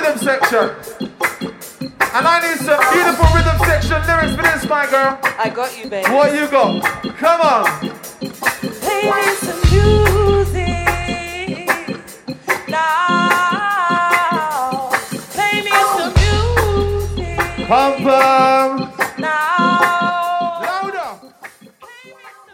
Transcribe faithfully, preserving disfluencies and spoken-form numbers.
rhythm section. And I need some beautiful rhythm section lyrics for this, my girl. I got you, baby. What you got? Come on. Play me some music now. Play me some music. Pum pum.